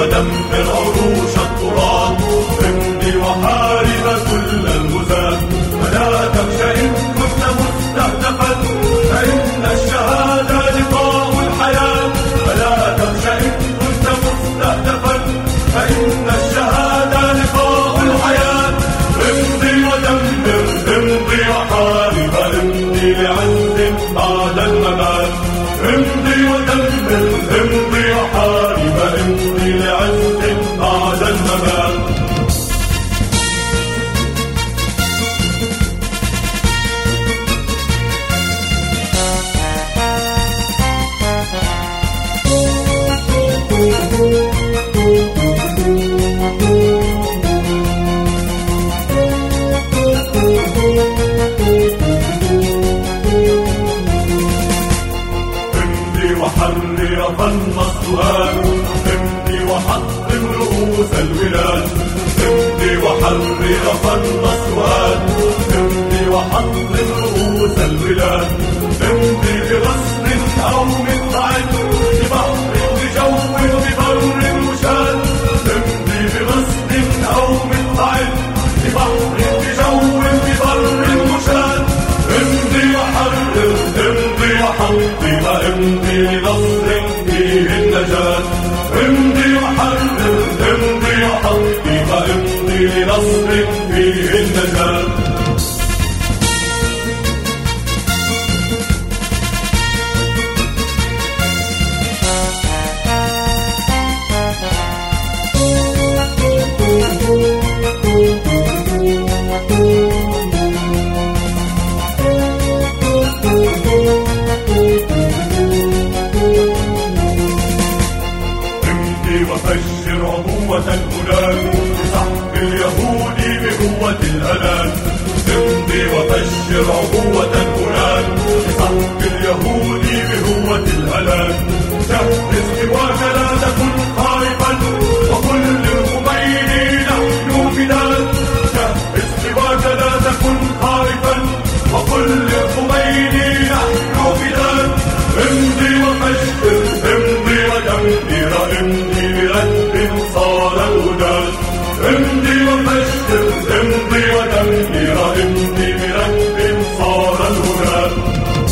ودمر عروش التراب، امضي وحارب كل الغزاة، فلا تخشى إن كنت مستهدفا، فإن الشهادة لقاء الحياة، فلا تخشى إن كنت مستهدفا، فإن الشهادة لقاء الحياة. امضي ودمر، امضي وحارب، امضي لعز بعد الممات، امضي ودمر، امضي وحارب، امضي لعز بعد الممات. وحرر ظن السؤال، امضي وحطم رؤوس الولاد، امضي وحرر ظن السؤال، امضي وحطم رؤوس الولاد، امضي بغصن أو مقطع، ببحر بجو ببر مشاد، امضي بغصن أو مقطع، ببحر بجو ببر مشاد، امضي وحرر، امضي وحطم، امضي لنصر فيه النجاة، امضي وحرر، امضي وحطم، امضي لنصر فيه النجاة. وفجر عبوة الهلاك بسحق اليهود بقوة الهلاك، امضي وفجر عبوة الهلاك بسحق اليهود بقوة الهلاك. جهز سواك لا تكن خائفا، وقل للخميني نحن فداك، جهز سواك لا تكن خائفا، وقل للخميني نحن فداك. امضي وفجر، امضي ودمر، امضي برد صار الهدى، امضي وفجر، امضي ودمر، امضي برد صار الهدى.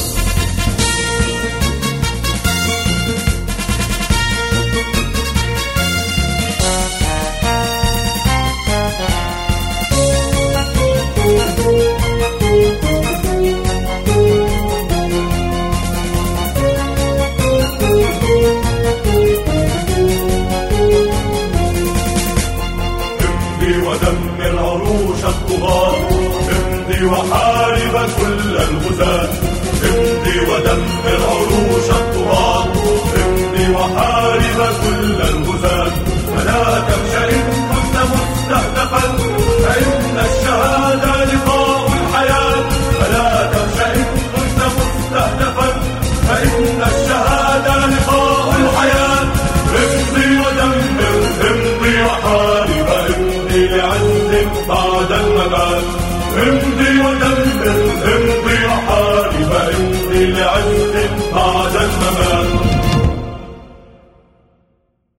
ودمر عروش الطغاة، امضي وحارب كل الغزاة، امضي ودمر عروش الطغاة، امضي وحارب كل الغزاة. فلا تخشى إن كنت مستهدفا، فإن الشهادة لقاء الحياة، فلا تخشى إن كنت مستهدفا، فإن الشهادة لقاء الحياة. امضي ودمر، امضي وحارب، امضي لعز بعد الممات، امضي ودمر، امضي وحارب، امضي لعز بعد